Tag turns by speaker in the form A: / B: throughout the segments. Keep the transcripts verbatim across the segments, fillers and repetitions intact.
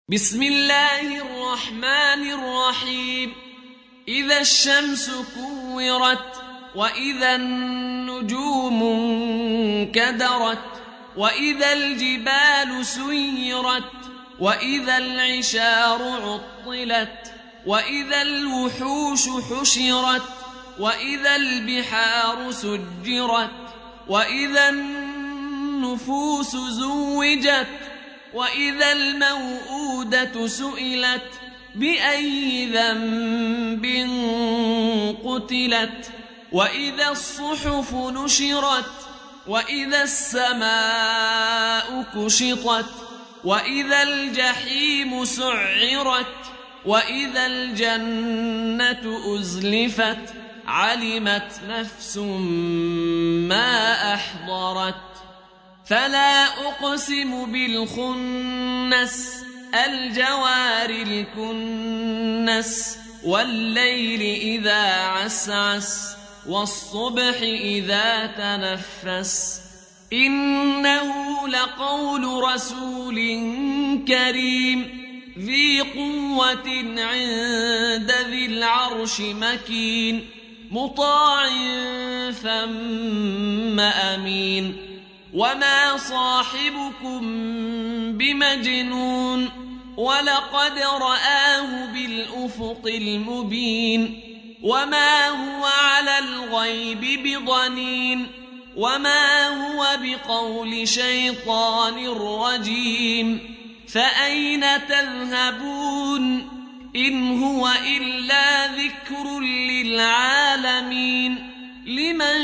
A: بسم الله الرحمن الرحيم. إذا الشمس كورت وإذا النجوم انكدرت وإذا الجبال سيرت وإذا العشار عطلت وإذا الوحوش حشرت وإذا البحار سجرت وإذا النفوس زوجت وإذا الموءودة سئلت بأي ذنب قتلت وإذا الصحف نشرت وإذا السماء كشطت وإذا الجحيم سعرت وإذا الجنة أزلفت علمت نفس ما أحضرت. فلا أقسم بالخنس الجوار الكنس والليل إذا عسعس والصبح إذا تنفس إنه لقول رسول كريم ذي قوة عند ذي العرش مكين مطاع ثم أمين. وما صاحبكم بمجنون ولقد رآه بالأفق المبين وما هو على الغيب بضنين وما هو بقول شيطان رجيم. فأين تذهبون إن هو إلا ذكر للعالمين لمن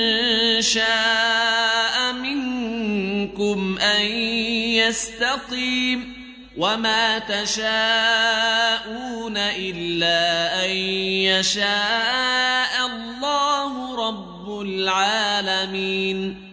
A: شاء منكم أن يستقيم وما تشاءون إلا أن يشاء الله رب العالمين.